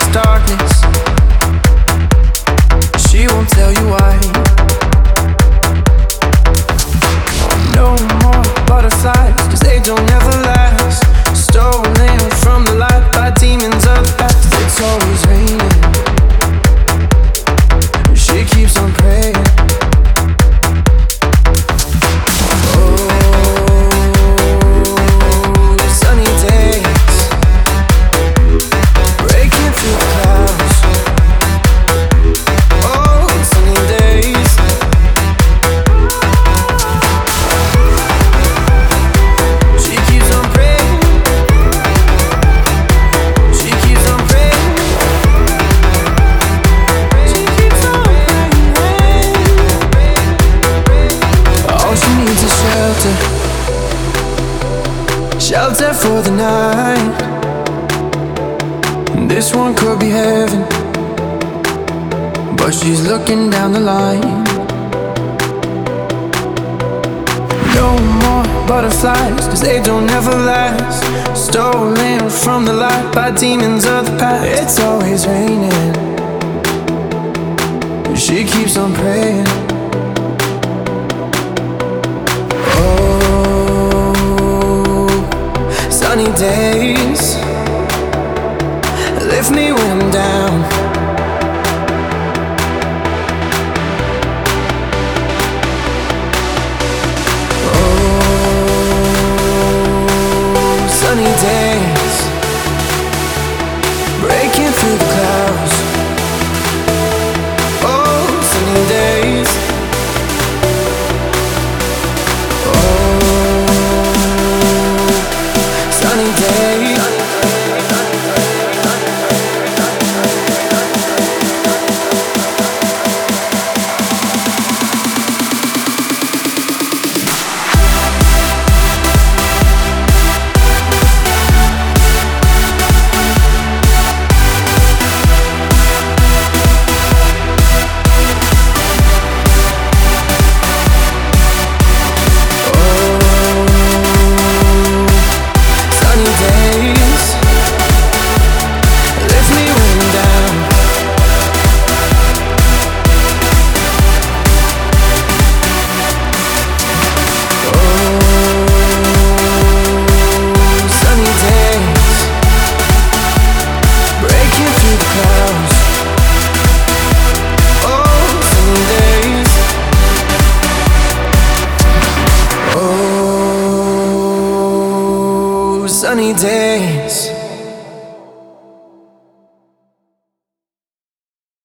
darkness. She won't tell you why. No more butterflies, 'cause they don't ever last. Stolen from the light by demons of the past. It's always raining. She keeps on praying. Shelter for the night. This one could be heaven, but she's looking down the line. No more butterflies, 'cause they don't ever last. Stolen from the light by demons of the past. It's always raining. She keeps on praying. Sunny days lift me when I'm down. Oh, sunny days breaking through the clouds. Oh, sunny days. Sunny day. Sunny days.